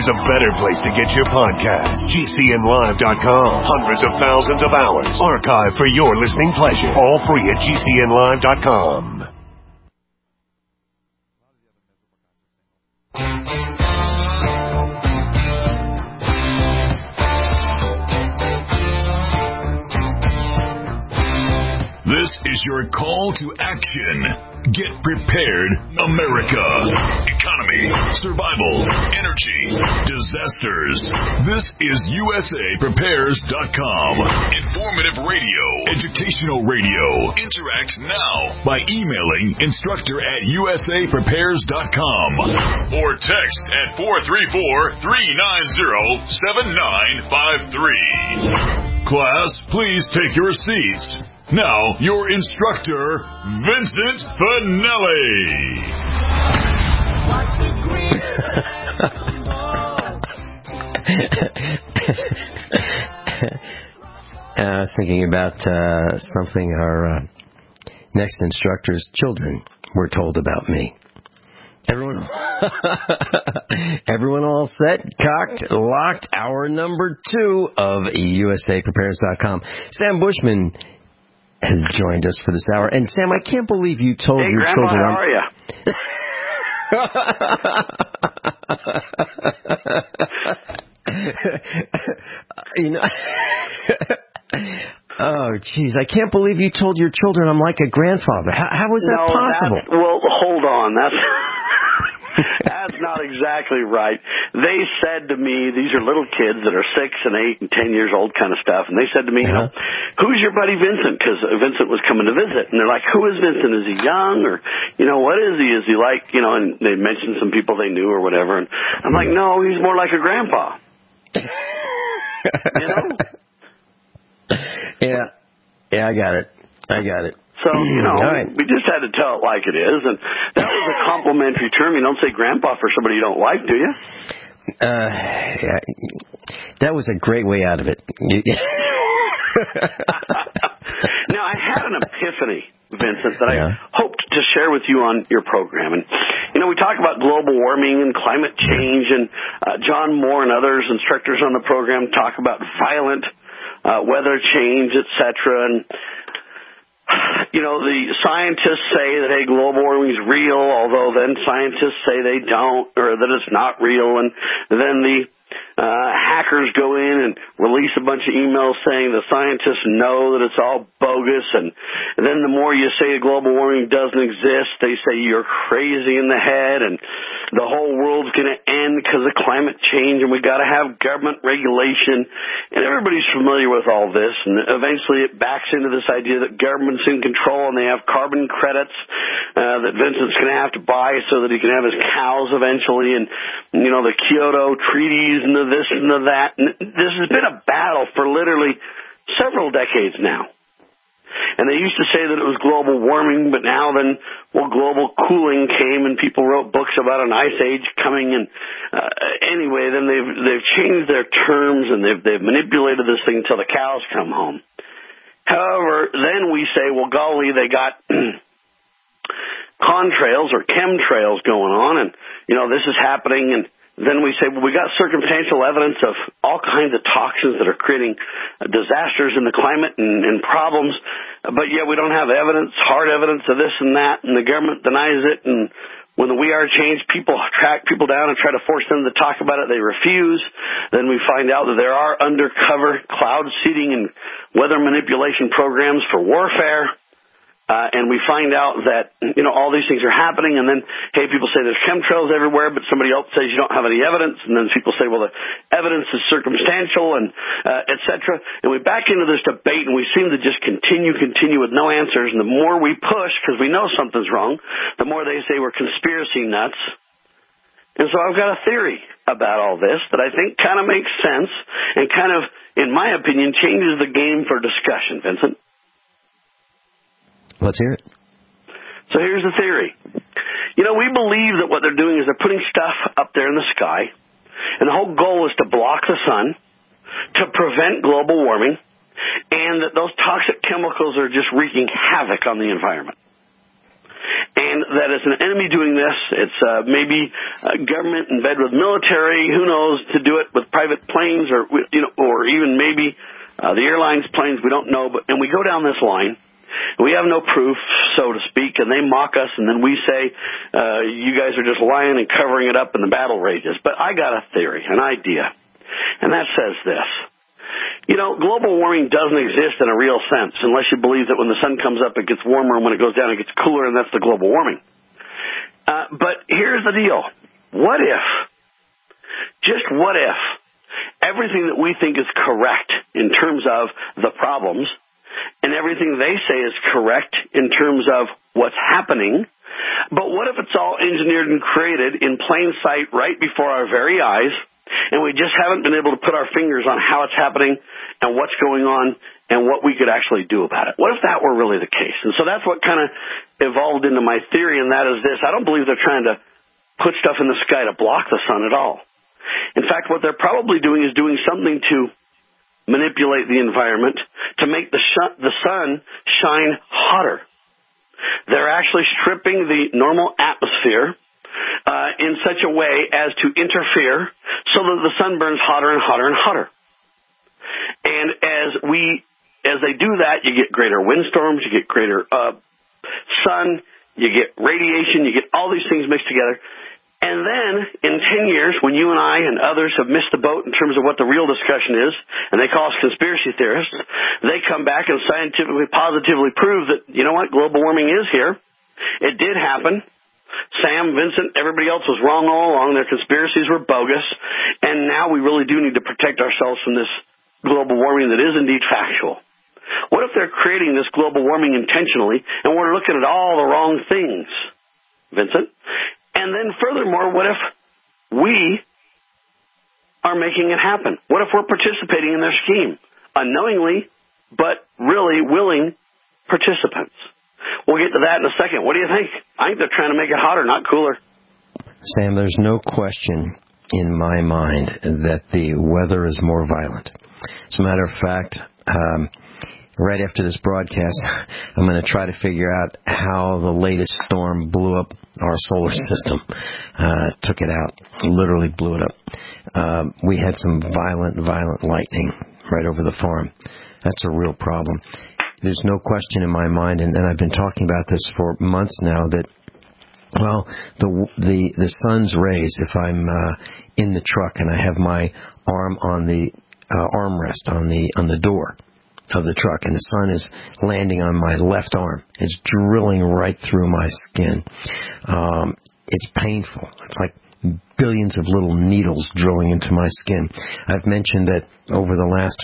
there's a better place to get your podcast. GCNlive.com. Hundreds of thousands of hours archived for your listening pleasure. All free at GCNlive.com. This is your call to action. Get prepared, America. Economy, survival, energy, disasters. This is USAPrepares.com. Informative radio, educational radio. Interact now by emailing instructor@USAPrepares.com or text at 434-390-7953. Class, please take your seats. Now, your instructor, Vincent Finelli. I was thinking about something our next instructor's children were told about me. Everyone all set, cocked, locked. Hour number 2 of USAPrepares.com. Sam Bushman has joined us for this hour. And Sam, I can't believe you told your Grandpa, children. How are you? You know. Oh, geez, I can't believe you told your children I'm like a grandfather. How was that possible? Well, hold on. That's not exactly right. They said to me, these are little kids that are 6 and 8 and 10 years old kind of stuff, and they said to me, you know, who's your buddy Vincent? Because Vincent was coming to visit. And they're like, who is Vincent? Is he young? Or, you know, what is he? Is he like, you know, and they mentioned some people they knew or whatever. And I'm like, no, he's more like a grandpa. You know? Yeah, I got it. So, you know, we just had to tell it like it is. And that was a complimentary term. You don't say grandpa for somebody you don't like, do you? Yeah, that was a great way out of it. Now, I had an epiphany, Vincent, that I hoped to share with you on your program. And, you know, we talk about global warming and climate change, and John Moore and others, instructors on the program, talk about violent weather change, etc. And, you know, the scientists say that, hey, global warming is real, although then scientists say they don't, or that it's not real. And then the hackers go in and release a bunch of emails saying the scientists know that it's all bogus. And then the more you say global warming doesn't exist, they say you're crazy in the head and the whole world's going to end because of climate change and we got to have government regulation. And everybody's familiar with all this. And eventually it backs into this idea that government's in control and they have carbon credits that Vincent's going to have to buy so that he can have his cows eventually. And, you know, the Kyoto treaties and the this and the that. And this has been a battle for literally several decades now. And they used to say that it was global warming, but now then, well, global cooling came and people wrote books about an ice age coming. And anyway, then they've changed their terms and they've manipulated this thing until the cows come home. However, then we say, well, golly, they got contrails or chemtrails going on, and you know this is happening. And then we say, well, we got circumstantial evidence of all kinds of toxins that are creating disasters in the climate and problems, but yet we don't have evidence, hard evidence of this and that, and the government denies it. And when the We Are Change people track people down and try to force them to talk about it, they refuse. Then we find out that there are undercover cloud seeding and weather manipulation programs for warfare. And we find out that, you know, all these things are happening, and then, hey, people say there's chemtrails everywhere, but somebody else says you don't have any evidence, and then people say, well, the evidence is circumstantial, and et cetera. And we back into this debate, and we seem to just continue with no answers, and the more we push, because we know something's wrong, the more they say we're conspiracy nuts. And so I've got a theory about all this that I think kind of makes sense and kind of, in my opinion, changes the game for discussion, Vincent. Let's hear it. So here's the theory. You know, we believe that what they're doing is they're putting stuff up there in the sky, and the whole goal is to block the sun, to prevent global warming, and that those toxic chemicals are just wreaking havoc on the environment. And that it's an enemy doing this. It's maybe government in bed with military. Who knows, to do it with private planes or even maybe the airlines planes. We don't know. And we go down this line. We have no proof, so to speak, and they mock us, and then we say, you guys are just lying and covering it up, and the battle rages. But I got a theory, an idea, and that says this. Global warming doesn't exist in a real sense unless you believe that when the sun comes up, it gets warmer, and when it goes down, it gets cooler, and that's the global warming. But here's the deal. What if, just what if, everything that we think is correct in terms of the problems and everything they say is correct in terms of what's happening, but what if it's all engineered and created in plain sight right before our very eyes, and we just haven't been able to put our fingers on how it's happening and what's going on and what we could actually do about it? What if that were really the case? And so that's what kind of evolved into my theory, and that is this. I don't believe they're trying to put stuff in the sky to block the sun at all. In fact, what they're probably doing is doing something to manipulate the environment to make the sun shine hotter. They're actually stripping the normal atmosphere in such a way as to interfere so that the sun burns hotter and hotter and hotter. And as they do that, you get greater windstorms, you get greater sun, you get radiation, you get all these things mixed together. And then, in 10 years, when you and I and others have missed the boat in terms of what the real discussion is, and they call us conspiracy theorists, they come back and scientifically, positively prove that, you know what, global warming is here. It did happen. Sam, Vincent, everybody else was wrong all along. Their conspiracies were bogus. And now we really do need to protect ourselves from this global warming that is indeed factual. What if they're creating this global warming intentionally, and we're looking at all the wrong things, Vincent? And then furthermore, what if we are making it happen? What if we're participating in their scheme? Unknowingly, but really willing participants. We'll get to that in a second. What do you think? I think they're trying to make it hotter, not cooler. Sam, there's no question in my mind that the weather is more violent. As a matter of fact, right after this broadcast, I'm going to try to figure out how the latest storm blew up our solar system. Took it out, literally blew it up. We had some violent lightning right over the farm. That's a real problem. There's no question in my mind, and I've been talking about this for months now, that, well, the sun's rays, if I'm in the truck and I have my arm on the armrest on the door of the truck, and the sun is landing on my left arm. It's drilling right through my skin. It's painful. It's like billions of little needles drilling into my skin. I've mentioned that over the last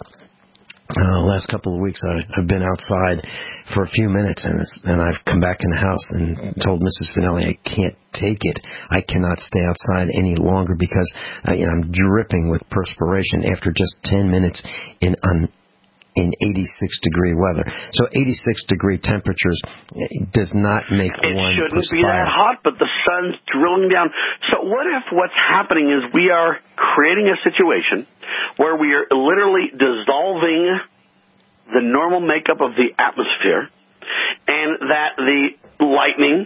couple of weeks, I've been outside for a few minutes, and I've come back in the house and told Mrs. Finelli I can't take it. I cannot stay outside any longer because I'm dripping with perspiration after just 10 minutes in 86-degree weather. So 86-degree temperatures does not make one perspire. It shouldn't be that hot, but the sun's drilling down. So what if what's happening is we are creating a situation where we are literally dissolving the normal makeup of the atmosphere, and that the lightning,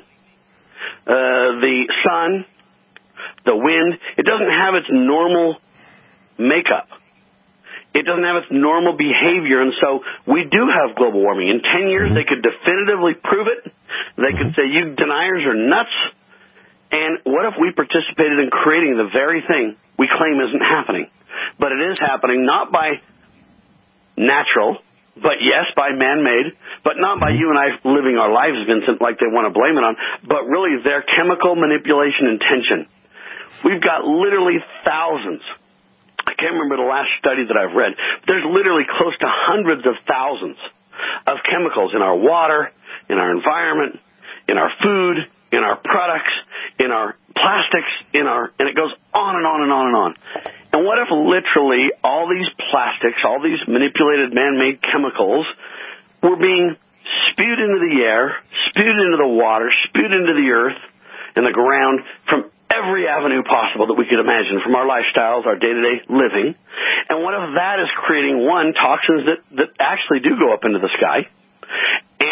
the sun, the wind, it doesn't have its normal makeup. It doesn't have its normal behavior, and so we do have global warming. In 10 years, they could definitively prove it. They could say, you deniers are nuts. And what if we participated in creating the very thing we claim isn't happening? But it is happening, not by natural, but yes, by man-made, but not by you and I living our lives, Vincent, like they want to blame it on, but really their chemical manipulation intention. We've got literally thousands. I can't remember the last study that I've read. But there's literally close to hundreds of thousands of chemicals in our water, in our environment, in our food, in our products, in our plastics, and it goes on and on and on and on. And what if literally all these plastics, all these manipulated man-made chemicals were being spewed into the air, spewed into the water, spewed into the earth and the ground from every avenue possible that we could imagine, from our lifestyles, our day-to-day living. And what if that is creating, one, toxins that actually do go up into the sky,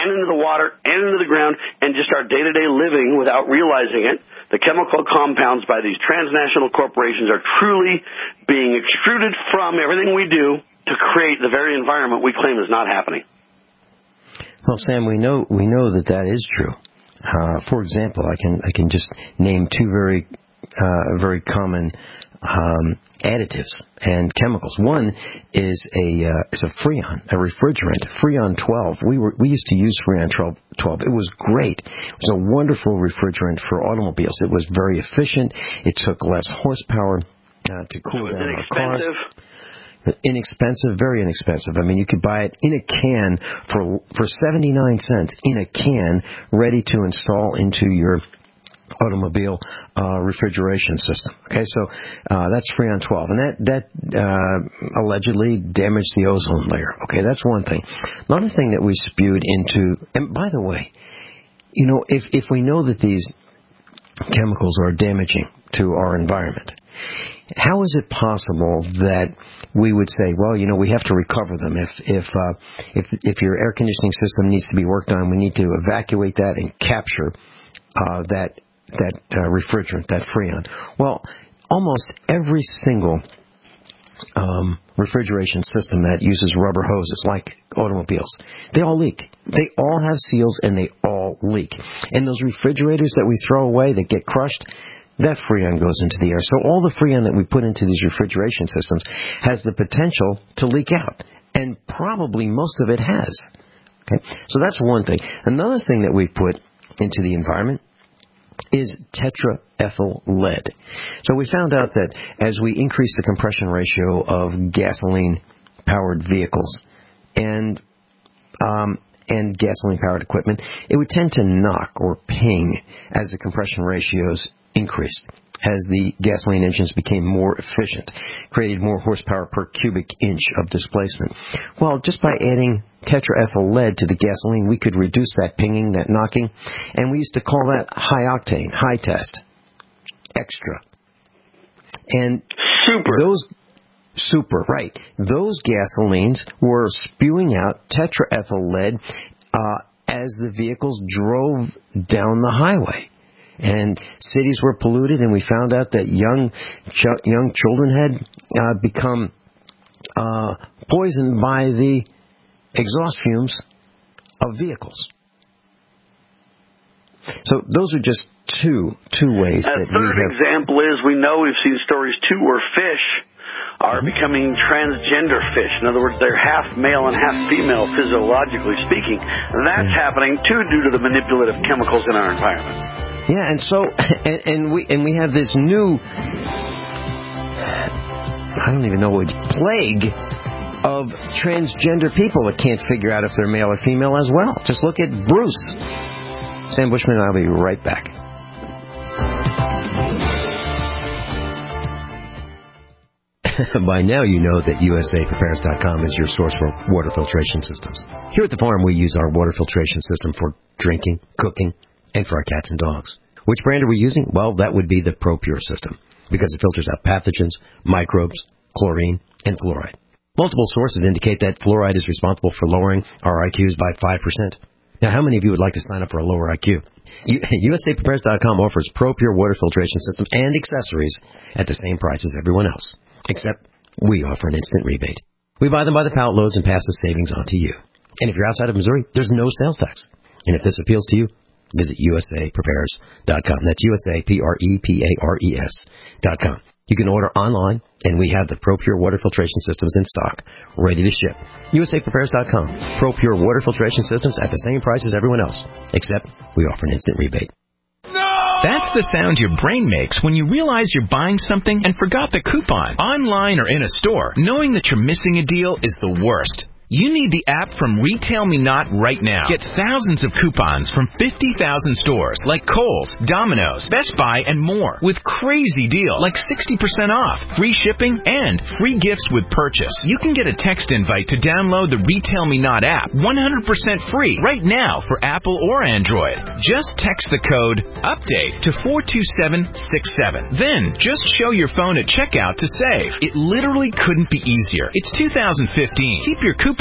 and into the water and into the ground and just our day-to-day living without realizing it. The chemical compounds by these transnational corporations are truly being extruded from everything we do to create the very environment we claim is not happening. Well, Sam, we know that is true. For example, I can just name two very common additives and chemicals. One is a Freon, a refrigerant, Freon 12. We used to use Freon 12. It was great. It was a wonderful refrigerant for automobiles. It was very efficient. It took less horsepower to cool down our cars. Inexpensive, very inexpensive. I mean, you could buy it in a can for 79 cents in a can, ready to install into your automobile refrigeration system. Okay, so that's Freon 12, and that allegedly damaged the ozone layer. Okay, that's one thing. Another thing that we spewed into, and by the way, you know, if we know that these chemicals are damaging to our environment, how is it possible that we would say, well, you know, we have to recover them? If your air conditioning system needs to be worked on, we need to evacuate that and capture that refrigerant, that Freon. Well, almost every single refrigeration system that uses rubber hoses, like automobiles, they all leak. They all have seals and they all leak. And those refrigerators that we throw away that get crushed, that Freon goes into the air. So all the Freon that we put into these refrigeration systems has the potential to leak out. And probably most of it has. Okay? So that's one thing. Another thing that we've put into the environment is tetraethyl lead. So we found out that as we increase the compression ratio of gasoline-powered vehicles and gasoline-powered equipment, it would tend to knock or ping as the compression ratios increased, as the gasoline engines became more efficient, created more horsepower per cubic inch of displacement. Well, just by adding tetraethyl lead to the gasoline, we could reduce that pinging, that knocking, and we used to call that high octane, high test, extra. And super, right. Those gasolines were spewing out tetraethyl lead as the vehicles drove down the highway. And cities were polluted, and we found out that young children had become poisoned by the exhaust fumes of vehicles. So those are just two ways that we have. A third example is we know we've seen stories too where fish are becoming transgender fish. In other words, they're half male and half female, physiologically speaking. That's happening too due to the manipulative chemicals in our environment. Yeah, and so and we have this new, I don't even know what, plague of transgender people that can't figure out if they're male or female as well. Just look at Bruce. Sam Bushman and I'll be right back. By now you know that USAPrepares.com is your source for water filtration systems. Here at the farm we use our water filtration system for drinking, cooking, and for our cats and dogs. Which brand are we using? Well, that would be the ProPure system, because it filters out pathogens, microbes, chlorine, and fluoride. Multiple sources indicate that fluoride is responsible for lowering our IQs by 5%. Now, how many of you would like to sign up for a lower IQ? USAPrepares.com offers ProPure water filtration systems and accessories at the same price as everyone else, except we offer an instant rebate. We buy them by the pallet loads and pass the savings on to you. And if you're outside of Missouri, there's no sales tax. And if this appeals to you, visit USAPrepares.com. That's USAPrepares.com. You can order online, and we have the ProPure water filtration systems in stock, ready to ship. USAPrepares.com. ProPure water filtration systems at the same price as everyone else, except we offer an instant rebate. That's the sound your brain makes when you realize you're buying something and forgot the coupon. Online or in a store, knowing that you're missing a deal is the worst. You need the app from Retail Me Not right now. Get thousands of coupons from 50,000 stores like Kohl's, Domino's, Best Buy, and more with crazy deals like 60% off, free shipping, and free gifts with purchase. You can get a text invite to download the Retail Me Not app 100% free right now for Apple or Android. Just text the code UPDATE to 42767. Then just show your phone at checkout to save. It literally couldn't be easier. It's 2015. Keep your coupon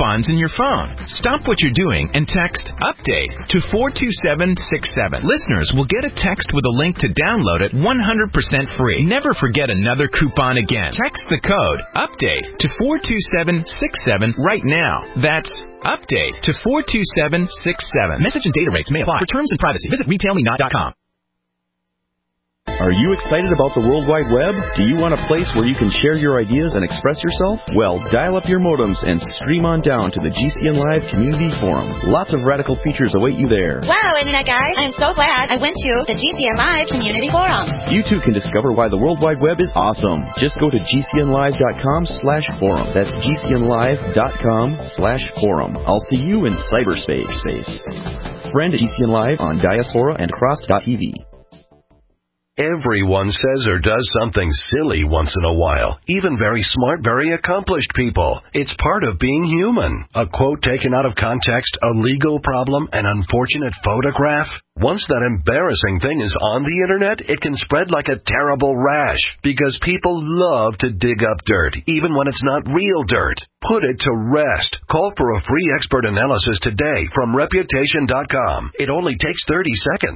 coupons in your phone. Stop what you're doing and text UPDATE to 42767. Listeners will get a text with a link to download it 100% free. Never forget another coupon again. Text the code UPDATE to 42767 right now. That's UPDATE to 42767. Message and data rates may apply. For terms and privacy, visit retailme.com. Are you excited about the World Wide Web? Do you want a place where you can share your ideas and express yourself? Well, dial up your modems and stream on down to the GCN Live Community Forum. Lots of radical features await you there. Wow, Internet guys, I'm so glad I went to the GCN Live Community Forum. You too can discover why the World Wide Web is awesome. Just go to gcnlive.com/forum. That's gcnlive.com/forum. I'll see you in cyberspace. Friend GCN Live on Diaspora and Cross.tv. Everyone says or does something silly once in a while. Even very smart, very accomplished people. It's part of being human. A quote taken out of context, a legal problem, an unfortunate photograph. Once that embarrassing thing is on the internet, it can spread like a terrible rash because people love to dig up dirt, even when it's not real dirt. Put it to rest. Call for a free expert analysis today from Reputation.com. It only takes 30 seconds.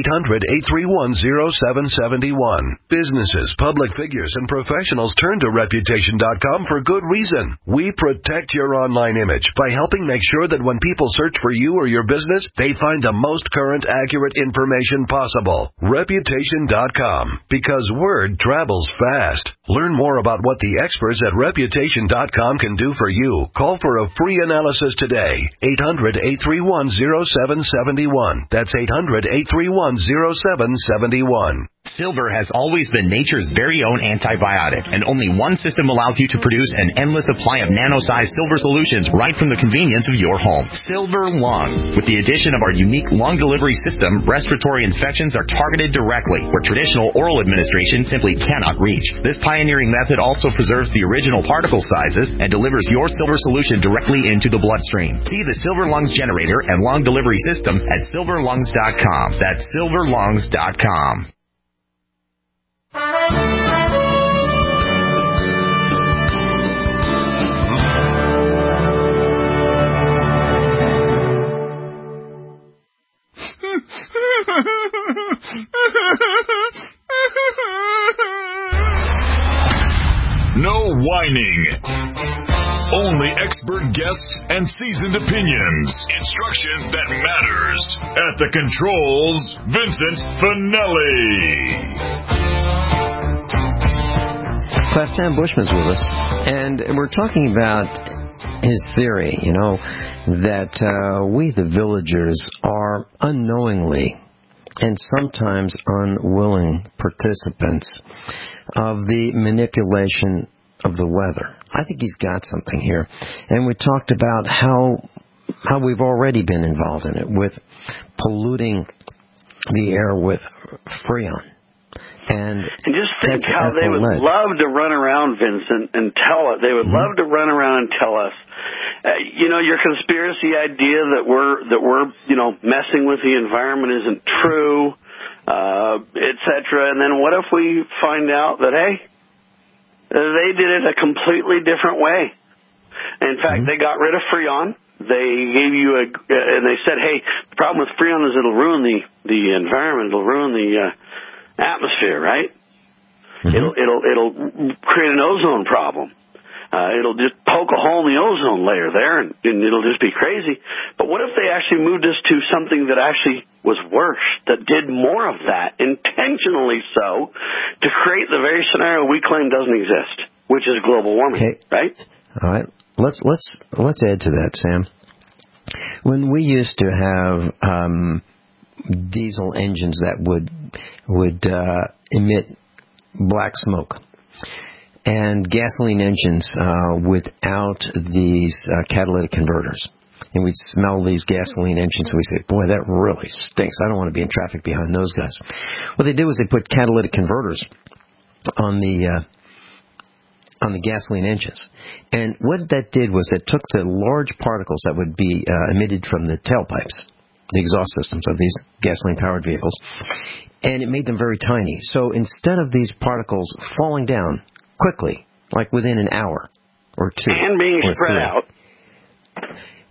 800-831-0771. Businesses, public figures, and professionals turn to Reputation.com for good reason. We protect your online image by helping make sure that when people search for you or your business, they find the most current, accurate information possible. Reputation.com, because word travels fast. Learn more about what the experts at Reputation.com can do for you. Call for a free analysis today. 800-831-0771. That's 800-831-0771. Silver has always been nature's very own antibiotic, and only one system allows you to produce an endless supply of nano-sized silver solutions right from the convenience of your home. Silver Lungs. With the addition of our unique lung delivery system, respiratory infections are targeted directly, where traditional oral administration simply cannot reach. This pioneering method also preserves the original particle sizes and delivers your silver solution directly into the bloodstream. See the Silver Lungs generator and lung delivery system at silverlungs.com. That's silverlungs.com. No whining. Only expert guests and seasoned opinions. Instruction that matters. At the controls, Vincent Finelli. Class Sam Bushman's with us, and we're talking about his theory, that we, the villagers, are unknowingly and sometimes unwilling participants of the manipulation of the weather. I think he's got something here. And we talked about how we've already been involved in it with polluting the air with freon. And just think how they would love to run around, Vincent, and tell us. They would love to run around and tell us, your conspiracy idea that we're messing with the environment isn't true, etc. And then what if we find out that, hey, they did it a completely different way? In fact, they got rid of freon. They gave you and they said, hey, the problem with freon is it'll ruin the environment. It'll ruin the atmosphere, right? It'll create an ozone problem. It'll just poke a hole in the ozone layer there, and it'll just be crazy. But what if they actually moved us to something that actually was worse, that did more of that, intentionally so, to create the very scenario we claim doesn't exist, which is global warming, right? All right. Let's add to that, Sam. When we used to have diesel engines that would emit black smoke, and gasoline engines without these catalytic converters. And we'd smell these gasoline engines and we'd say, boy, that really stinks. I don't want to be in traffic behind those guys. What they did was they put catalytic converters on the gasoline engines. And what that did was it took the large particles that would be emitted from the tailpipes, the exhaust systems of these gasoline-powered vehicles, and it made them very tiny. So instead of these particles falling down quickly, like within an hour or two, and being spread out,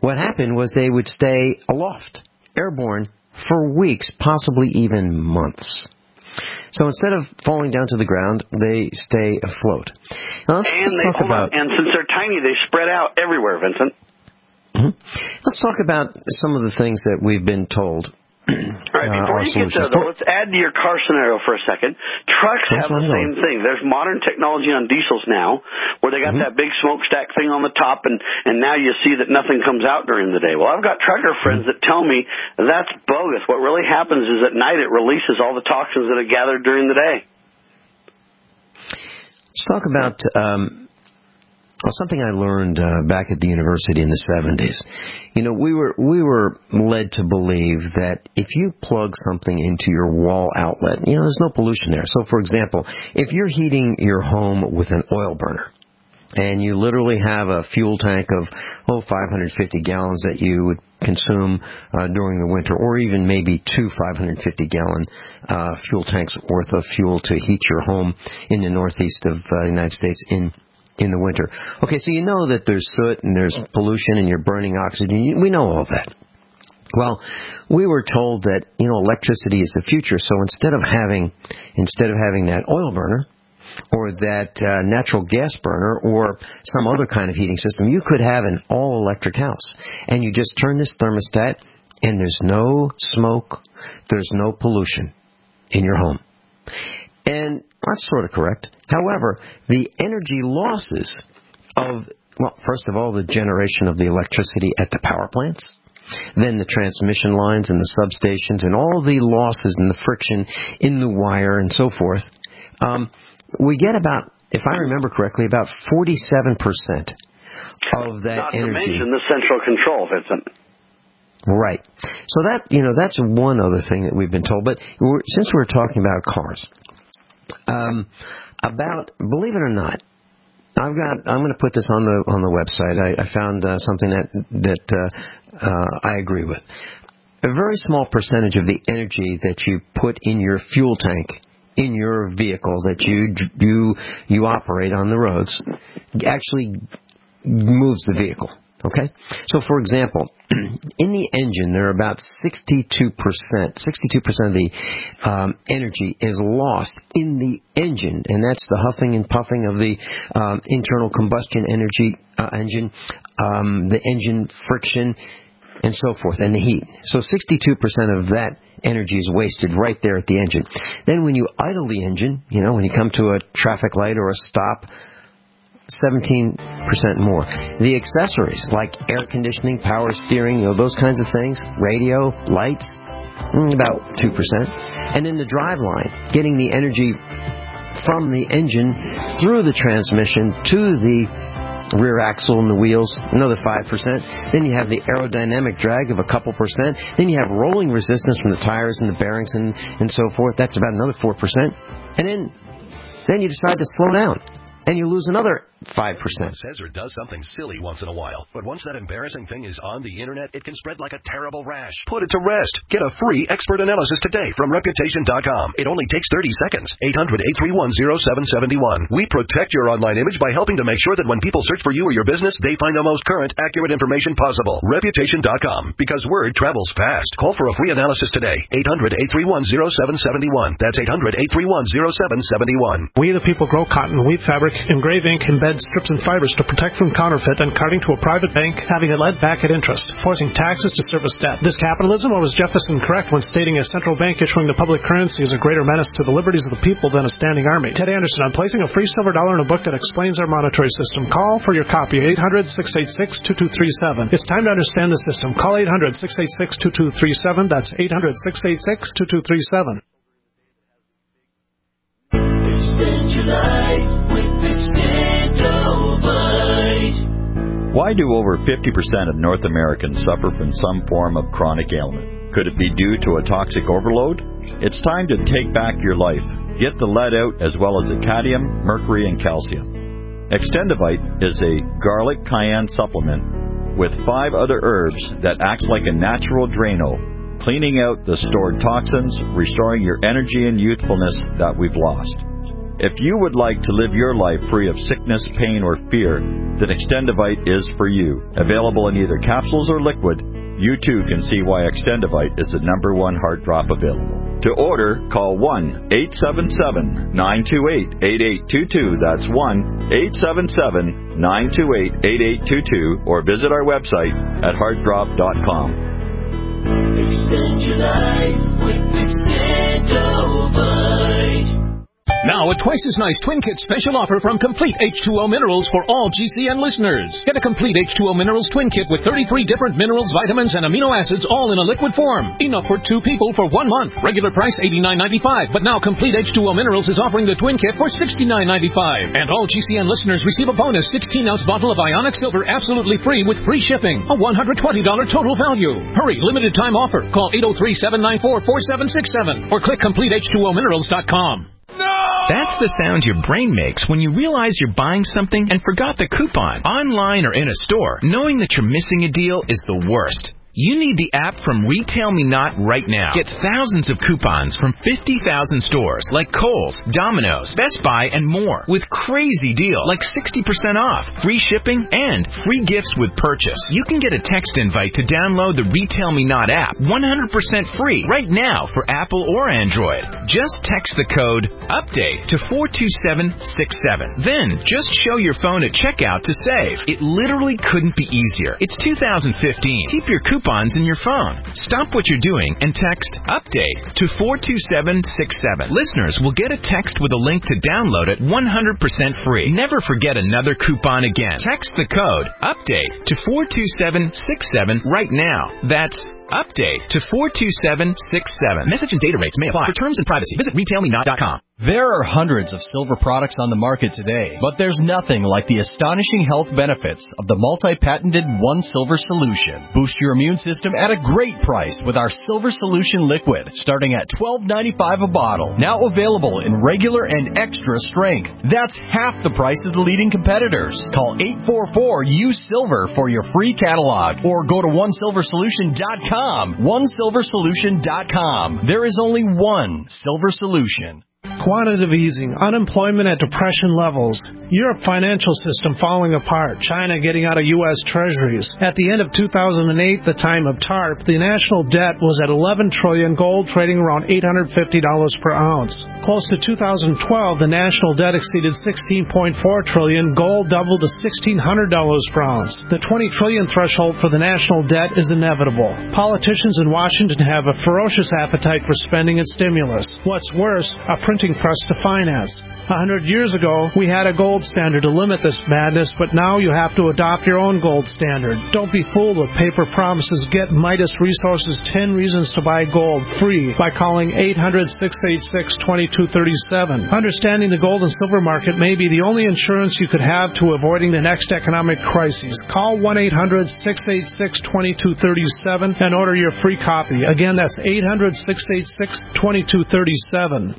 what happened was they would stay aloft, airborne, for weeks, possibly even months. So instead of falling down to the ground, they stay afloat. Now let's talk about... And since they're tiny, they spread out everywhere, Vincent. Mm-hmm. Let's talk about some of the things that we've been told. All right, before you get there, though, let's add to your car scenario for a second. Trucks have the same thing. There's modern technology on diesels now where they got that big smokestack thing on the top, and now you see that nothing comes out during the day. Well, I've got trucker friends that tell me that's bogus. What really happens is at night it releases all the toxins that are gathered during the day. Let's talk about... something I learned back at the university in the 70s. You know, we were led to believe that if you plug something into your wall outlet, you know, there's no pollution there. So, for example, if you're heating your home with an oil burner, and you literally have a fuel tank of 550 gallons that you would consume during the winter, or even maybe 2 550-gallon fuel tanks worth of fuel to heat your home in the northeast of the United States in the winter. Okay, so you know that there's soot and there's pollution and you're burning oxygen. We know all that. Well, we were told that, you know, electricity is the future. So instead of having that oil burner or that natural gas burner or some other kind of heating system, you could have an all-electric house. And you just turn this thermostat and there's no smoke, there's no pollution in your home. And that's sort of correct. However, the energy losses of, well, first of all, the generation of the electricity at the power plants, then the transmission lines and the substations and all the losses and the friction in the wire and so forth, we get about, if I remember correctly, about 47% of that energy. Not to mention the central control, Vincent. Right. So that, you know, that's one other thing that we've been told. But since we're talking about cars, believe it or not, I'm going to put this on the website. I found something that I agree with. A very small percentage of the energy that you put in your fuel tank in your vehicle that you operate on the roads actually moves the vehicle. Okay? So, for example, in the engine, there are about 62% of the energy is lost in the engine, and that's the huffing and puffing of the internal combustion engine, the engine friction, and so forth, and the heat. So 62% of that energy is wasted right there at the engine. Then when you idle the engine, you know, when you come to a traffic light or a stop, 17% more. The accessories, like air conditioning, power steering, you know, those kinds of things, radio, lights, about 2%. And then the drive line, getting the energy from the engine through the transmission to the rear axle and the wheels, another 5%. Then you have the aerodynamic drag of a couple percent. Then you have rolling resistance from the tires and the bearings and so forth. That's about another 4%. And then you decide to slow down, and you lose another 5%. Says or does something silly once in a while, but once that embarrassing thing is on the internet, it can spread like a terrible rash. Put it to rest. Get a free expert analysis today from Reputation.com. It only takes 30 seconds. 800-831-0771. We protect your online image by helping to make sure that when people search for you or your business, they find the most current, accurate information possible. Reputation.com, because word travels fast. Call for a free analysis today. 800-831-0771. That's 800-831-0771. We the people grow cotton, weave fabric, engrave ink, embed strips and fibers to protect from counterfeit and carting to a private bank, having it led back at interest, forcing taxes to service debt. This capitalism, or was Jefferson correct when stating a central bank issuing the public currency is a greater menace to the liberties of the people than a standing army? Ted Anderson on placing a free silver dollar in a book that explains our monetary system. Call for your copy, 800-686-2237. It's time to understand the system. Call 800-686-2237. That's 800-686-2237. Expand your life with Expandovite. Why do over 50% of North Americans suffer from some form of chronic ailment? Could it be due to a toxic overload? It's time to take back your life. Get the lead out as well as the cadmium, mercury, and calcium. Extendovite is a garlic cayenne supplement with 5 other herbs that acts like a natural Drano, cleaning out the stored toxins, restoring your energy and youthfulness that we've lost. If you would like to live your life free of sickness, pain, or fear, then Extendivite is for you. Available in either capsules or liquid, you too can see why Extendivite is the #1 heart drop available. To order, call 1-877-928-8822. That's 1-877-928-8822. Or visit our website at heartdrop.com. Extend your life with Extendivite. Now, a twice as nice Twin Kit special offer from Complete H2O Minerals for all GCN listeners. Get a Complete H2O Minerals Twin Kit with 33 different minerals, vitamins, and amino acids all in a liquid form. Enough for 2 people for 1 month. Regular price $89.95, but now Complete H2O Minerals is offering the Twin Kit for $69.95. And all GCN listeners receive a bonus 16-ounce bottle of Ionic Silver absolutely free with free shipping. A $120 total value. Hurry, limited time offer. Call 803-794-4767 or click CompleteH2OMinerals.com. That's the sound your brain makes when you realize you're buying something and forgot the coupon. Online or in a store, knowing that you're missing a deal is the worst. You need the app from Retail Me Not right now. Get thousands of coupons from 50,000 stores like Kohl's, Domino's, Best Buy, and more with crazy deals like 60% off, free shipping, and free gifts with purchase. You can get a text invite to download the Retail Me Not app 100% free right now for Apple or Android. Just text the code UPDATE to 42767. Then just show your phone at checkout to save. It literally couldn't be easier. It's 2015. Keep your coupons in your phone. Stop what you're doing and text UPDATE to 42767. Listeners will get a text with a link to download it 100% free. Never forget another coupon again. Text the code UPDATE to 42767 right now. That's UPDATE to 42767. Message and data rates may apply. For terms and privacy, visit RetailMeNot.com. There are hundreds of silver products on the market today, but there's nothing like the astonishing health benefits of the multi-patented One Silver Solution. Boost your immune system at a great price with our Silver Solution Liquid, starting at $12.95 a bottle. Now available in regular and extra strength. That's half the price of the leading competitors. Call 844-U-SILVER for your free catalog, or go to OneSilverSolution.com. OneSilverSolution.com. There is only one Silver Solution. Quantitative easing, unemployment at depression levels, Europe financial system falling apart, China getting out of U.S. treasuries. At the end of 2008, the time of TARP, the national debt was at $11 trillion, gold trading around $850 per ounce. Close to 2012, the national debt exceeded $16.4 trillion, gold doubled to $1,600 per ounce. The $20 trillion threshold for the national debt is inevitable. Politicians in Washington have a ferocious appetite for spending and stimulus. What's worse, a printing press to finance. 100 years ago, we had a gold standard to limit this madness, but now you have to adopt your own gold standard. Don't be fooled with paper promises. Get Midas Resources 10 Reasons to Buy Gold free by calling 800-686-2237. Understanding the gold and silver market may be the only insurance you could have to avoiding the next economic crisis. Call 1-800-686-2237 and order your free copy. Again, that's 800-686-2237.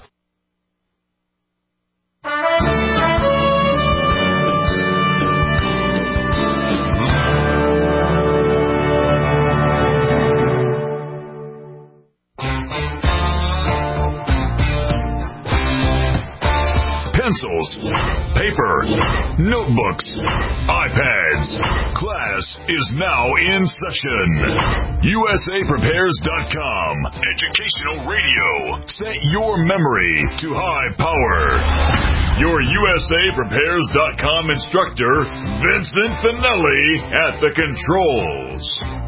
Pencils, paper, notebooks, iPads. Class is now in session. USAPrepares.com. Educational radio. Set your memory to high power. Your USAPrepares.com instructor, Vincent Finelli, at the controls.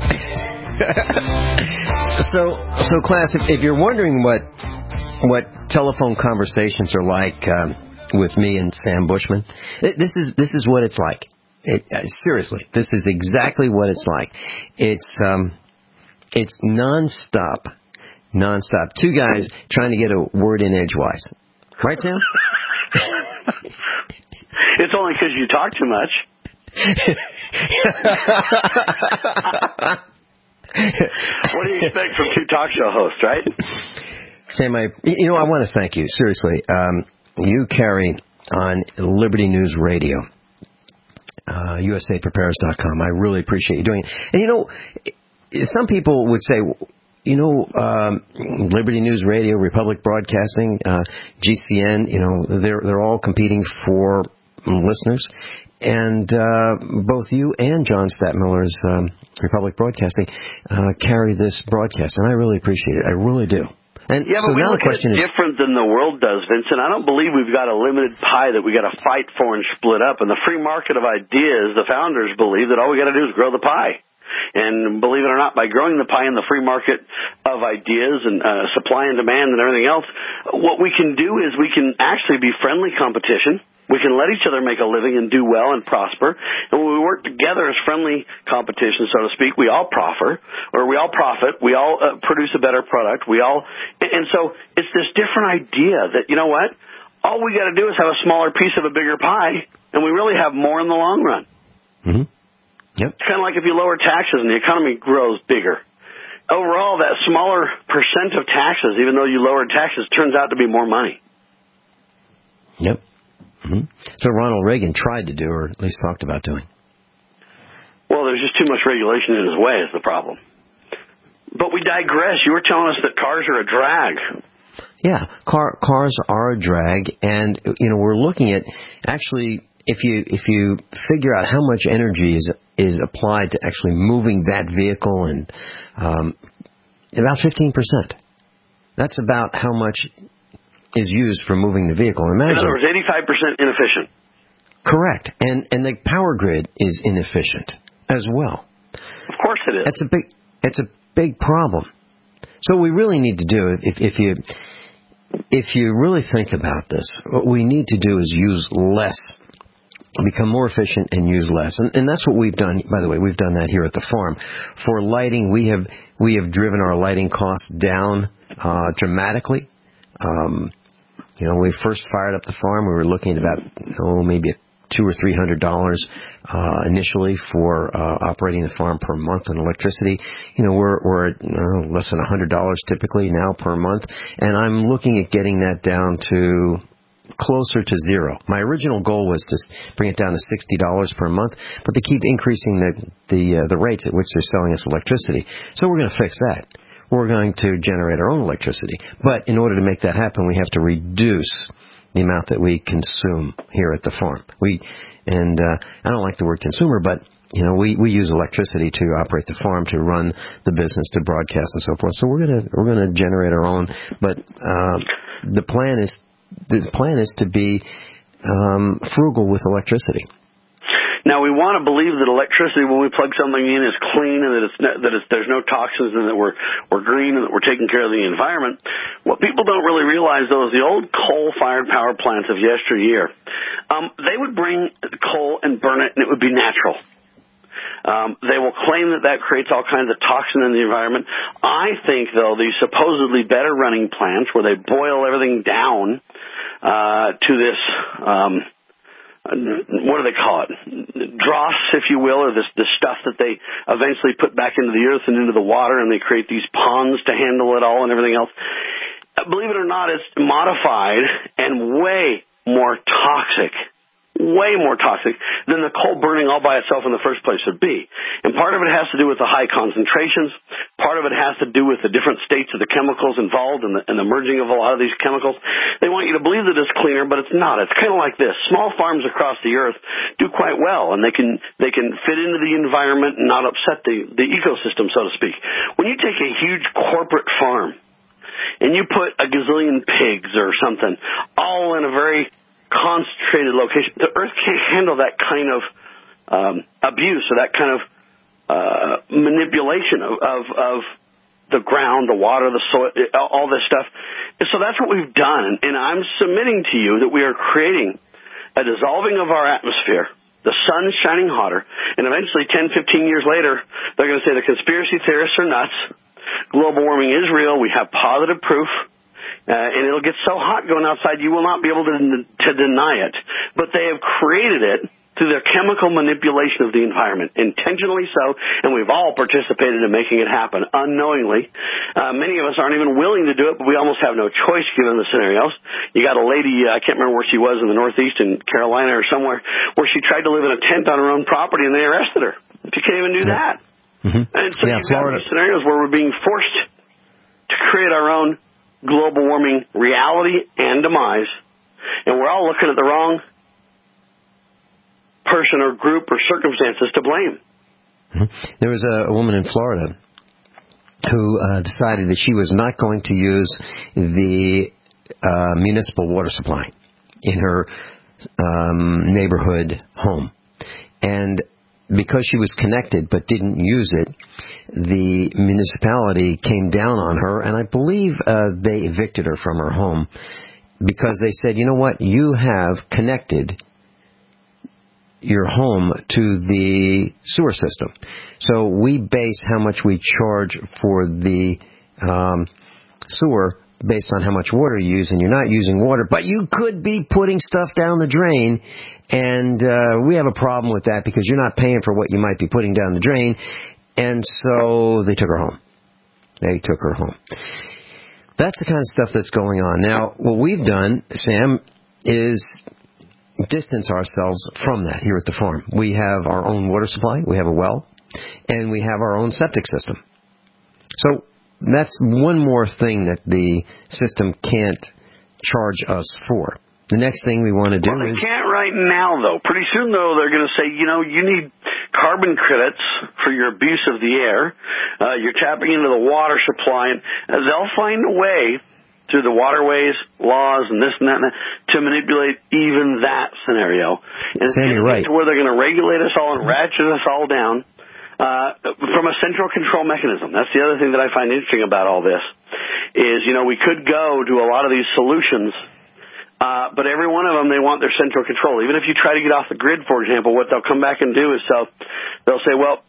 So class, if you're wondering what telephone conversations are like with me and Sam Bushman, this is what it's like. Seriously, this is exactly what it's like. It's nonstop. Two guys trying to get a word in edgewise. Right, Sam? It's only because you talk too much. What do you expect from two talk show hosts, right? Sam, I want to thank you, seriously. You carry on Liberty News Radio, USAPrepares.com. I really appreciate you doing it. And some people would say, Liberty News Radio, Republic Broadcasting, GCN, they're all competing for listeners. And both you and John Stadtmiller's Republic Broadcasting carry this broadcast, and I really appreciate it. I really do. And yeah, so but we now look the question at it different than the world does, Vincent. I don't believe we've got a limited pie that we got to fight for and split up. In the free market of ideas, the founders believe that all we got to do is grow the pie. And believe it or not, by growing the pie in the free market of ideas and supply and demand and everything else, what we can do is we can actually be friendly competition. We can let each other make a living and do well and prosper. And when we work together as friendly competition, so to speak, we all profit. We all produce a better product. And so it's this different idea that, you know what? All we got to do is have a smaller piece of a bigger pie, and we really have more in the long run. Mm-hmm. Yep. It's kind of like if you lower taxes and the economy grows bigger. Overall, that smaller percent of taxes, even though you lowered taxes, turns out to be more money. Yep. Mm-hmm. So Ronald Reagan tried to do, or at least talked about doing. Well, there's just too much regulation in his way is the problem. But we digress. You were telling us that cars are a drag. Yeah, cars are a drag, and we're looking at actually if you figure out how much energy is applied to actually moving that vehicle, and about 15%. That's about how much is used for moving the vehicle. Imagine, in other words, 85% inefficient. Correct, and the power grid is inefficient as well. Of course it is. It's a big problem. So what we really need to do, if you really think about this, what we need to do is use less, become more efficient and use less. And that's what we've done. By the way, we've done that here at the farm. For lighting, we have driven our lighting costs down dramatically. When we first fired up the farm, we were looking at about maybe $200 or $300 initially for operating the farm per month in electricity. We're at less than $100 typically now per month, and I'm looking at getting that down to closer to zero. My original goal was to bring it down to $60 per month, but they keep increasing the rates at which they're selling us electricity. So we're going to fix that. We're going to generate our own electricity. But in order to make that happen, we have to reduce the amount that we consume here at the farm. I don't like the word consumer, but we use electricity to operate the farm, to run the business, to broadcast and so forth. So we're gonna generate our own. But the plan is to be frugal with electricity. Now, we want to believe that electricity, when we plug something in, is clean and there's no toxins and that we're green and that we're taking care of the environment. What people don't really realize, though, is the old coal-fired power plants of yesteryear. They would bring coal and burn it, and it would be natural. They will claim that creates all kinds of toxin in the environment. I think, though, these supposedly better running plants where they boil everything down to this... what do they call it? Dross, if you will, or this stuff that they eventually put back into the earth and into the water, and they create these ponds to handle it all and everything else. Believe it or not, it's modified and way more toxic than the coal burning all by itself in the first place would be. And part of it has to do with the high concentrations. Part of it has to do with the different states of the chemicals involved and the merging of a lot of these chemicals. They want you to believe that it's cleaner, but it's not. It's kind of like this. Small farms across the earth do quite well, and they can fit into the environment and not upset the ecosystem, so to speak. When you take a huge corporate farm and you put a gazillion pigs or something all in a very concentrated location, the earth can't handle that kind of abuse or that kind of manipulation of the ground, the water, the soil, all this stuff. And so that's what we've done. And I'm submitting to you that we are creating a dissolving of our atmosphere. The sun's shining hotter, and eventually 10, 15 years later, they're going to say the conspiracy theorists are nuts. Global warming is real. We have positive proof. And it'll get so hot going outside you will not be able to deny it. But they have created it through their chemical manipulation of the environment, intentionally so, and we've all participated in making it happen unknowingly. Many of us aren't even willing to do it, but we almost have no choice given the scenarios. You got a lady, I can't remember where she was, in the Northeast in Carolina or somewhere, where she tried to live in a tent on her own property and they arrested her. She can't even do that. Mm-hmm. And so you've got these scenarios where we're being forced create our own global warming reality and demise, and we're all looking at the wrong person or group or circumstances to blame. There was a woman in Florida who decided that she was not going to use the municipal water supply in her neighborhood home. And because she was connected but didn't use it, the municipality came down on her, and I believe they evicted her from her home because they said, you know what, you have connected your home to the sewer system. So we base how much we charge for the sewer based on how much water you use, and you're not using water, but you could be putting stuff down the drain, and we have a problem with that because you're not paying for what you might be putting down the drain. And so they took her home. That's the kind of stuff that's going on. Now, what we've done, Sam, is distance ourselves from that here at the farm. We have our own water supply, we have a well, and we have our own septic system. So that's one more thing that the system can't charge us for. The next thing we want to do is... They can't right now, though. Pretty soon, though, they're going to say, you need carbon credits for your abuse of the air. You're tapping into the water supply, and they'll find a way through the waterways, laws, and this and that, to manipulate even that scenario. And Sam, you're right. To where they're going to regulate us all and ratchet us all down from a central control mechanism. That's the other thing that I find interesting about all this is, we could go to a lot of these solutions, but every one of them, they want their central control. Even if you try to get off the grid, for example, what they'll come back and do is they'll say, well,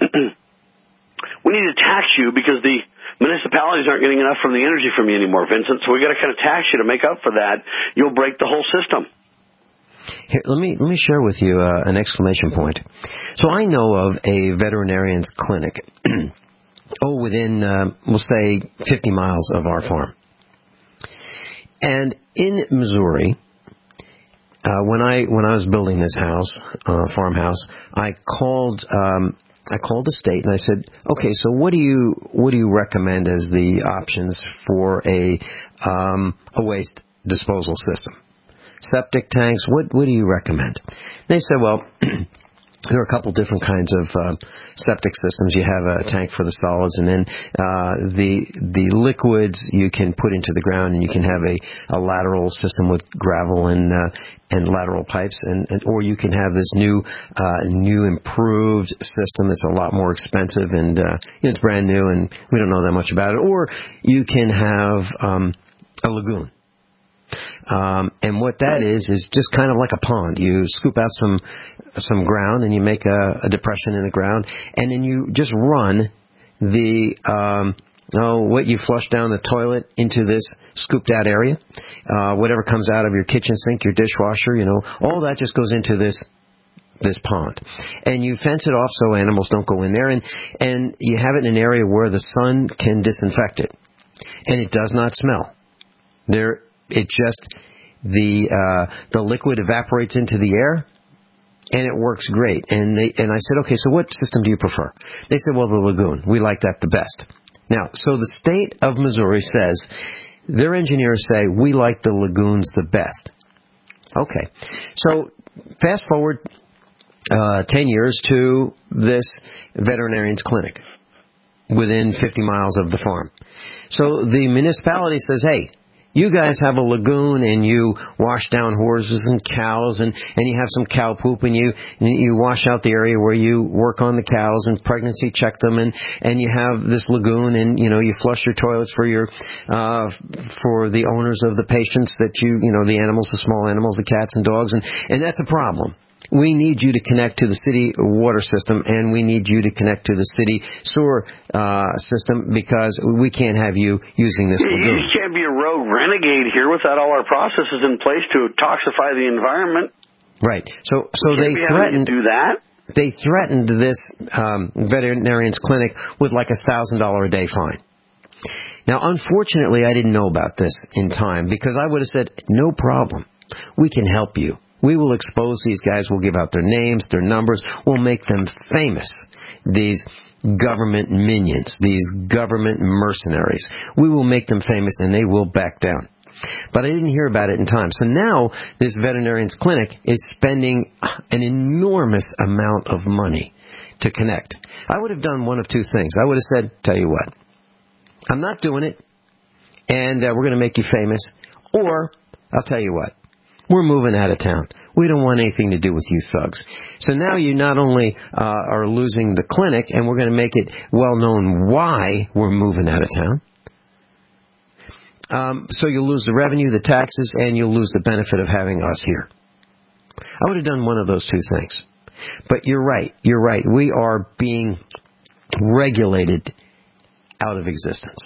we need to tax you because the municipalities aren't getting enough from the energy from you anymore, Vincent, so we got to kind of tax you to make up for that. You'll break the whole system. Here, let me share with you an exclamation point. So I know of a veterinarian's clinic, within, we'll say, 50 miles of our farm. And in Missouri, when I was building this house, farmhouse, I called the state and I said, okay, so what do you recommend as the options for a waste disposal system? Septic tanks, what do you recommend? They said, well, there are a couple different kinds of septic systems. You have a tank for the solids, and then the liquids you can put into the ground, and you can have a lateral system with gravel and lateral pipes, and or you can have this new improved system that's a lot more expensive, and it's brand new, and we don't know that much about it. Or you can have a lagoon. And what that is just kind of like a pond. You scoop out some ground and you make a depression in the ground, and then you just run what you flush down the toilet into this scooped out area. Whatever comes out of your kitchen sink, your dishwasher, all that just goes into this pond. And you fence it off so animals don't go in there, and you have it in an area where the sun can disinfect it. And it does not smell. The liquid evaporates into the air, and it works great. And I said, okay, so what system do you prefer? They said, well, the lagoon. We like that the best. Now, so the state of Missouri says, their engineers say, we like the lagoons the best. Okay. So fast forward 10 years to this veterinarian's clinic within 50 miles of the farm. So the municipality says, hey, you guys have a lagoon and you wash down horses and cows and you have some cow poop and you wash out the area where you work on the cows and pregnancy check them and you have this lagoon and you flush your toilets for for the owners of the patients that the animals, the small animals, the cats and dogs, and that's a problem. We need you to connect to the city water system, and we need you to connect to the city sewer system because we can't have you using this lagoon. You just can't be a rogue renegade here without all our processes in place to toxify the environment. Right. So they threatened to do that. They threatened this veterinarian's clinic with like $1,000 a day fine. Now, unfortunately, I didn't know about this in time because I would have said, no problem. We can help you. We will expose these guys. We'll give out their names, their numbers. We'll make them famous. These government minions, these government mercenaries. We will make them famous and they will back down. But I didn't hear about it in time. So now this veterinarian's clinic is spending an enormous amount of money to connect. I would have done one of two things. I would have said, tell you what, I'm not doing it, and we're going to make you famous. Or, I'll tell you what, we're moving out of town. We don't want anything to do with you thugs. So now you not only are losing the clinic, and we're going to make it well known why we're moving out of town. So you'll lose the revenue, the taxes, and you'll lose the benefit of having us here. I would have done one of those two things. But you're right. We are being regulated out of existence.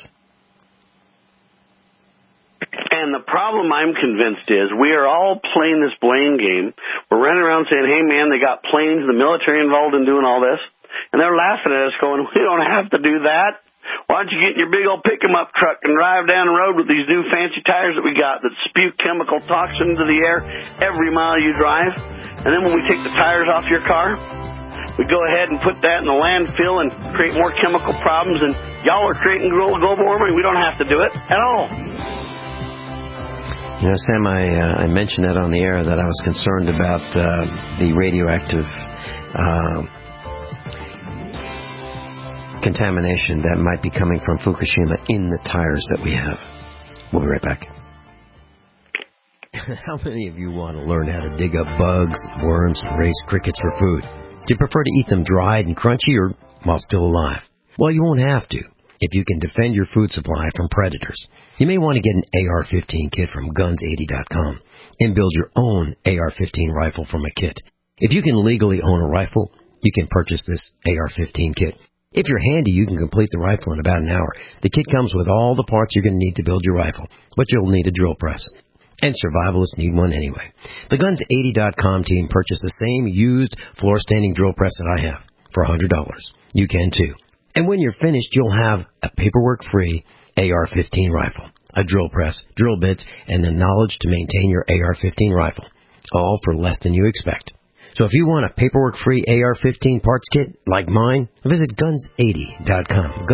And the problem, I'm convinced, is we are all playing this blame game. We're running around saying, hey, man, they got planes, the military involved in doing all this. And they're laughing at us going, we don't have to do that. Why don't you get in your big old pick-em-up truck and drive down the road with these new fancy tires that we got that spew chemical toxin into the air every mile you drive? And then when we take the tires off your car, we go ahead and put that in the landfill and create more chemical problems, and y'all are creating global warming. We don't have to do it at all. You know, Sam, I mentioned that on the air that I was concerned about the radioactive contamination that might be coming from Fukushima in the tires that we have. We'll be right back. How many of you want to learn how to dig up bugs, worms, and raise crickets for food? Do you prefer to eat them dried and crunchy or while still alive? Well, you won't have to if you can defend your food supply from predators. You may want to get an AR-15 kit from Guns80.com and build your own AR-15 rifle from a kit. If you can legally own a rifle, you can purchase this AR-15 kit. If you're handy, you can complete the rifle in about an hour. The kit comes with all the parts you're going to need to build your rifle, but you'll need a drill press. And survivalists need one anyway. The Guns80.com team purchased the same used floor-standing drill press that I have for $100. You can too. And when you're finished, you'll have a paperwork-free AR-15 rifle, a drill press, drill bits, and the knowledge to maintain your AR-15 rifle, all for less than you expect. So if you want a paperwork-free AR-15 parts kit like mine, visit Guns80.com,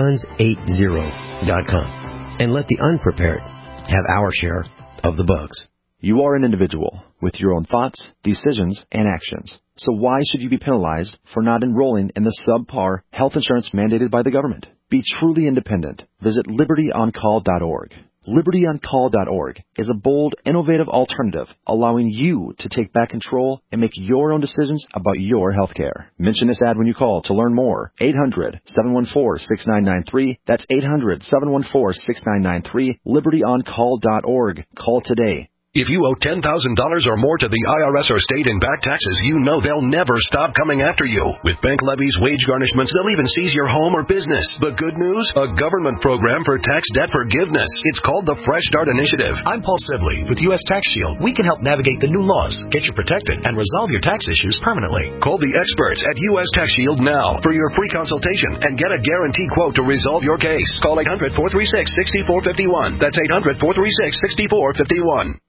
Guns80.com, and let the unprepared have our share of the bugs. You are an individual with your own thoughts, decisions, and actions. So why should you be penalized for not enrolling in the subpar health insurance mandated by the government? Be truly independent. Visit LibertyOnCall.org. LibertyOnCall.org is a bold, innovative alternative allowing you to take back control and make your own decisions about your health care. Mention this ad when you call to learn more. 800-714-6993. That's 800-714-6993. LibertyOnCall.org. Call today. If you owe $10,000 or more to the IRS or state in back taxes, you know they'll never stop coming after you. With bank levies, wage garnishments, they'll even seize your home or business. The good news? A government program for tax debt forgiveness. It's called the Fresh Start Initiative. I'm Paul Sibley with U.S. Tax Shield. We can help navigate the new laws, get you protected, and resolve your tax issues permanently. Call the experts at U.S. Tax Shield now for your free consultation and get a guaranteed quote to resolve your case. Call 800-436-6451. That's 800-436-6451.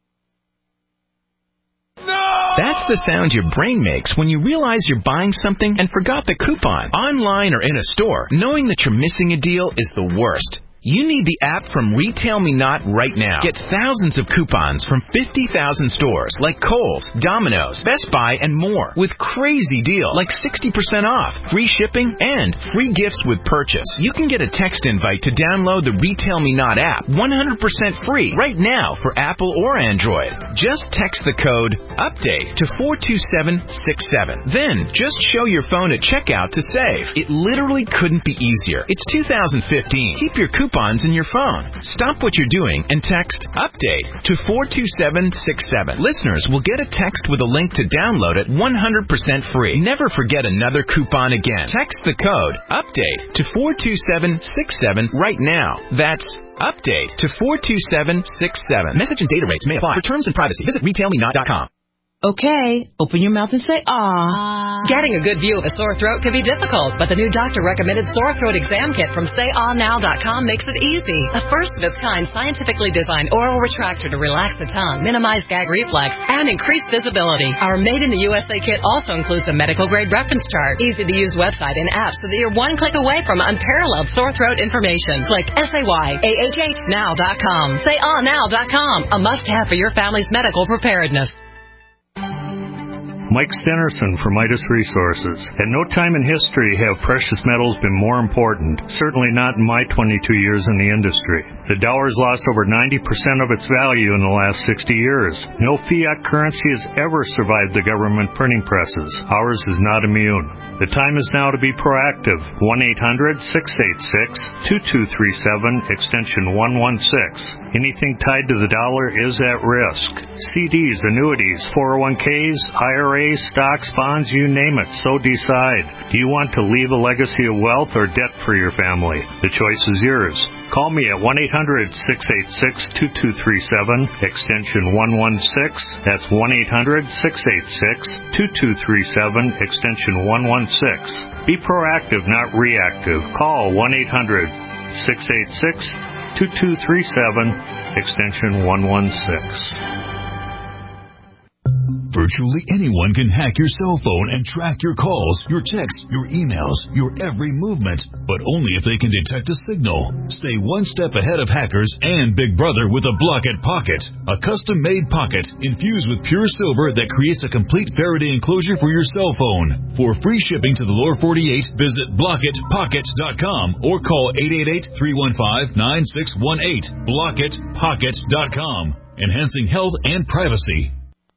That's the sound your brain makes when you realize you're buying something and forgot the coupon. Online or in a store, knowing that you're missing a deal is the worst. You need the app from Retail Me Not right now. Get thousands of coupons from 50,000 stores like Kohl's, Domino's, Best Buy, and more with crazy deals like 60% off, free shipping, and free gifts with purchase. You can get a text invite to download the Retail Me Not app 100% free right now for Apple or Android. Just text the code UPDATE to 42767. Then just show your phone at checkout to save. It literally couldn't be easier. It's 2015. Keep your coupons in your phone. Stop what you're doing and text UPDATE to 42767. Listeners will get a text with a link to download it 100% free. Never forget another coupon again. Text the code UPDATE to 42767 right now. That's UPDATE to 42767. Message and data rates may apply. For terms and privacy, visit RetailMeNot.com. Okay, open your mouth and say, "Aw." Getting a good view of a sore throat can be difficult, but the new doctor-recommended sore throat exam kit from SayAhNow.com makes it easy. A first-of-its-kind scientifically designed oral retractor to relax the tongue, minimize gag reflex, and increase visibility. Our made-in-the-USA kit also includes a medical-grade reference chart, easy-to-use website and app so that you're one click away from unparalleled sore throat information. Click SayAhNow.com. SayAhNow.com, a must-have for your family's medical preparedness. Mike Stenerson from Midas Resources. At no time in history have precious metals been more important, certainly not in my 22 years in the industry. The dollar's lost over 90% of its value in the last 60 years. No fiat currency has ever survived the government printing presses. Ours is not immune. The time is now to be proactive. 1-800-686-2237, extension 116. Anything tied to the dollar is at risk. CDs, annuities, 401ks, IRAs, stocks, bonds, you name it, so decide. Do you want to leave a legacy of wealth or debt for your family? The choice is yours. Call me at 1-800-686-2237, extension 116. That's 1-800-686-2237, extension 116. Be proactive, not reactive. Call 1-800-686-2237, extension 116. Virtually anyone can hack your cell phone and track your calls, your texts, your emails, your every movement, but only if they can detect a signal. Stay one step ahead of hackers and Big Brother with a Blockit Pocket, a custom-made pocket infused with pure silver that creates a complete Faraday enclosure for your cell phone. For free shipping to the lower 48, visit BlockitPocket.com or call 888-315-9618. BlockitPocket.com, enhancing health and privacy.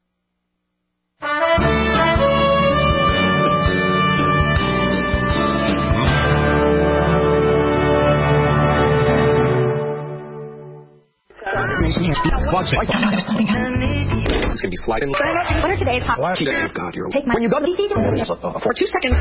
It's going to be sliding. What are today's hot? God, you're... Take my... When you go to... For 2 seconds.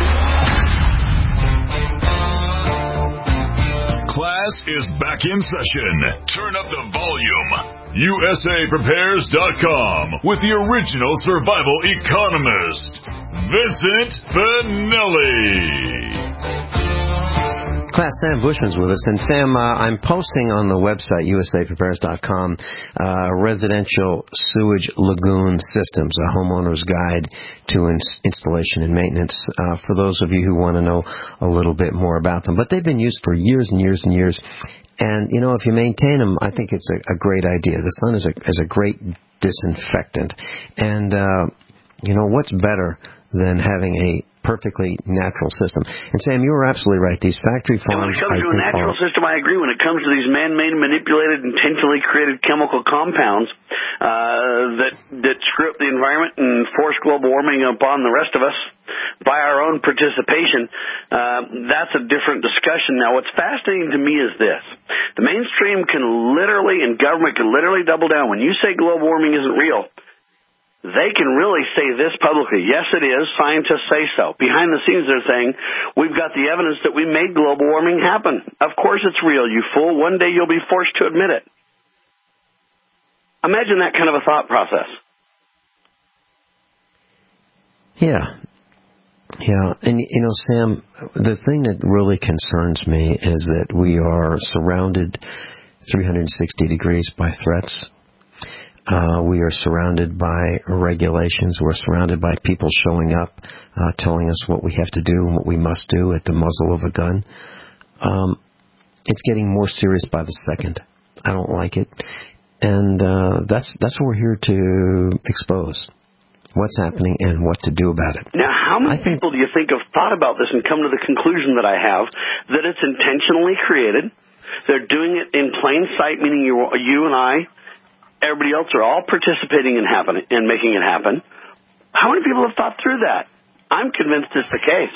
Class is back in session. Turn up the volume. USAPrepares.com with the original survival economist, Vincent Finelli. Class, Sam Bushman's with us. And Sam, I'm posting on the website, USAPrepares.com, residential sewage lagoon systems, a homeowner's guide to installation and maintenance, for those of you who want to know a little bit more about them. But they've been used for years and years and years. And, you know, if you maintain them, I think it's a great idea. The sun is a great disinfectant. And, you know, what's better than having a perfectly natural system? And Sam, you were absolutely right. These factory farms... And when it comes to a natural system, I agree. When it comes to these man-made, manipulated, intentionally created chemical compounds that screw up the environment and force global warming upon the rest of us by our own participation, that's a different discussion. Now, what's fascinating to me is this. The mainstream can literally, and government can literally double down. When you say global warming isn't real, they can really say this publicly. Yes, it is. Scientists say so. Behind the scenes, they're saying, we've got the evidence that we made global warming happen. Of course it's real, you fool. One day you'll be forced to admit it. Imagine that kind of a thought process. Yeah. Yeah. And, you know, Sam, the thing that really concerns me is that we are surrounded 360 degrees by threats. We are surrounded by regulations. We're surrounded by people showing up, telling us what we have to do and what we must do at the muzzle of a gun. It's getting more serious by the second. I don't like it. And that's what we're here to expose. What's happening and what to do about it. Now, how many people do you think have thought about this and come to the conclusion that I have, that it's intentionally created? They're doing it in plain sight, meaning you and I, everybody else are all participating in making it happen. How many people have thought through that? I'm convinced it's the case.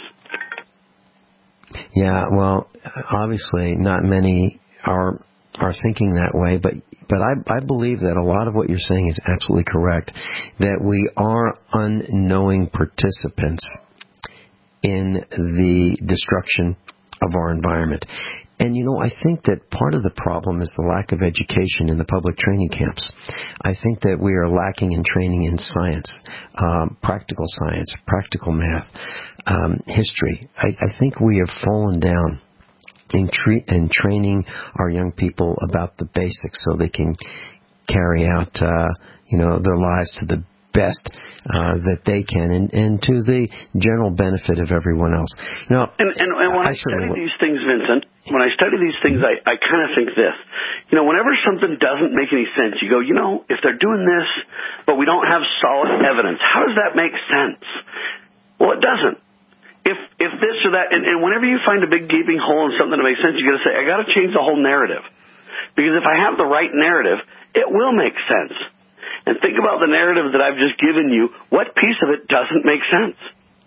Yeah, well, obviously not many are thinking that way, but I believe that a lot of what you're saying is absolutely correct, that we are unknowing participants in the destruction of our environment. And, I think that part of the problem is the lack of education in the public training camps. I think that we are lacking in training in science, practical math, history. I think we have fallen down in training our young people about the basics so they can carry out, their lives to the best that they can, and to the general benefit of everyone else. And when I study these things, Vincent, I kind of think this. Whenever something doesn't make any sense, you go, if they're doing this, but we don't have solid evidence, how does that make sense? Well, it doesn't. If this or that, and whenever you find a big gaping hole in something that makes sense, you got to say, I got to change the whole narrative. Because if I have the right narrative, it will make sense. And think about the narrative that I've just given you. What piece of it doesn't make sense?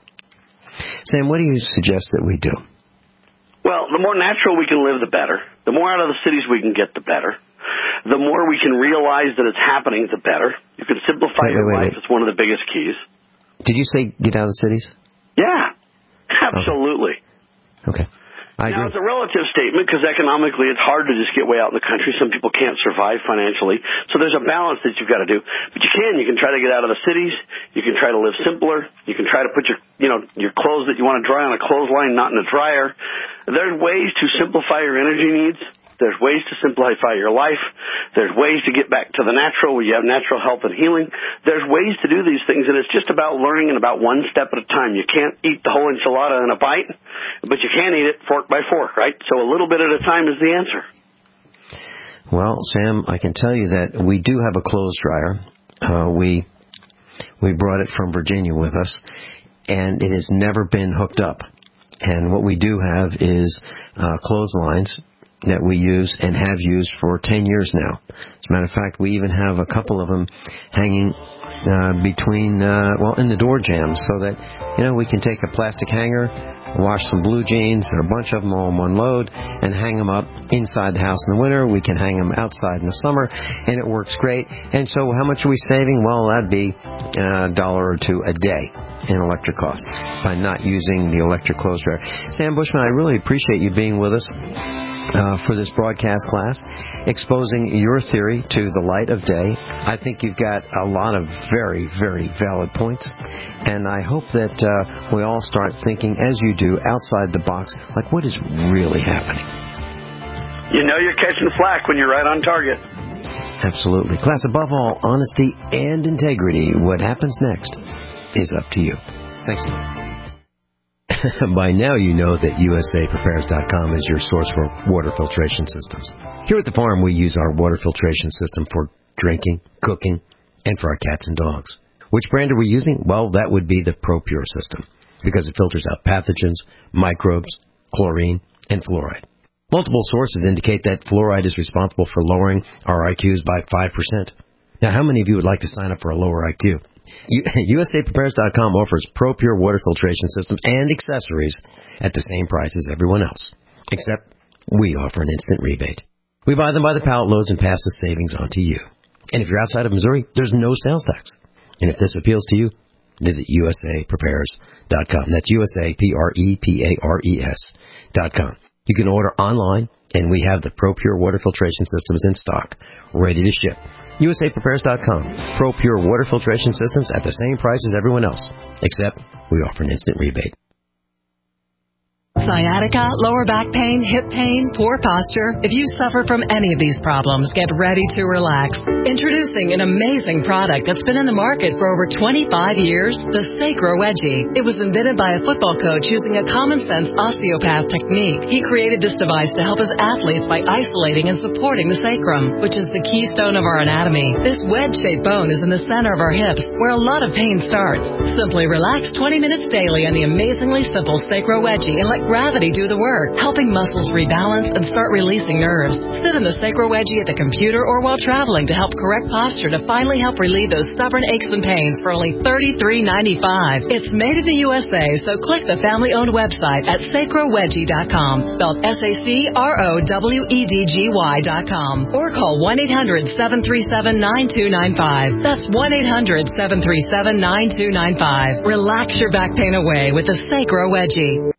Sam, what do you suggest that we do? Well, the more natural we can live, the better. The more out of the cities we can get, the better. The more we can realize that it's happening, the better. You can simplify your life. It's one of the biggest keys. Did you say get out of the cities? Yeah, absolutely. Okay. Now, it's a relative statement because economically it's hard to just get way out in the country. Some people can't survive financially. So there's a balance that you've got to do. But you can try to get out of the cities. You can try to live simpler. You can try to put your clothes that you want to dry on a clothesline, not in a dryer. There's ways to simplify your energy needs. There's ways to simplify your life. There's ways to get back to the natural where you have natural health and healing. There's ways to do these things, and it's just about learning and about one step at a time. You can't eat the whole enchilada in a bite, but you can eat it fork by fork, right? So a little bit at a time is the answer. Well, Sam, I can tell you that we do have a clothes dryer. We brought it from Virginia with us, and it has never been hooked up. And what we do have is clotheslines that we use and have used for 10 years now. As a matter of fact, we even have a couple of them hanging between, in the door jambs so that, we can take a plastic hanger, wash some blue jeans, or a bunch of them all in one load, and hang them up inside the house in the winter. We can hang them outside in the summer, and it works great. And so how much are we saving? Well, that'd be $1 or $2 a day in electric costs by not using the electric clothes dryer. Sam Bushman, I really appreciate you being with us for this broadcast class, exposing your theory to the light of day. I think you've got a lot of very, very valid points, and I hope that we all start thinking, as you do, outside the box, like what is really happening. You're catching flack when you're right on target. Absolutely. Class, above all, honesty and integrity. What happens next is up to you. Thanks. By now you know that USAPrepares.com is your source for water filtration systems. Here at the farm, we use our water filtration system for drinking, cooking, and for our cats and dogs. Which brand are we using? Well, that would be the ProPure system, because it filters out pathogens, microbes, chlorine, and fluoride. Multiple sources indicate that fluoride is responsible for lowering our IQs by 5%. Now, how many of you would like to sign up for a lower IQ? USAPrepares.com offers ProPure water filtration systems and accessories at the same price as everyone else, except we offer an instant rebate. We buy them by the pallet loads and pass the savings on to you. And if you're outside of Missouri, there's no sales tax. And if this appeals to you, visit USAPrepares.com. That's USAPrepares.com. You can order online, and we have the ProPure water filtration systems in stock, ready to ship. USAPrepares.com. ProPure water filtration systems at the same price as everyone else, except we offer an instant rebate. Sciatica, lower back pain, hip pain, poor posture. If you suffer from any of these problems, get ready to relax. Introducing an amazing product that's been in the market for over 25 years, the Sacro Wedgie. It was invented by a football coach using a common-sense osteopath technique. He created this device to help his athletes by isolating and supporting the sacrum, which is the keystone of our anatomy. This wedge-shaped bone is in the center of our hips, where a lot of pain starts. Simply relax 20 minutes daily on the amazingly simple Sacro Wedgie and let gravity do the work, helping muscles rebalance and start releasing nerves. Sit in the Sacro Wedgie at the computer or while traveling to help correct posture to finally help relieve those stubborn aches and pains for only $33.95. It's made in the USA, so click the family-owned website at sacrowedgie.com, spelled SACROWEDGY.com, or call 1-800-737-9295. That's 1-800-737-9295. Relax your back pain away with the Sacro Wedgie.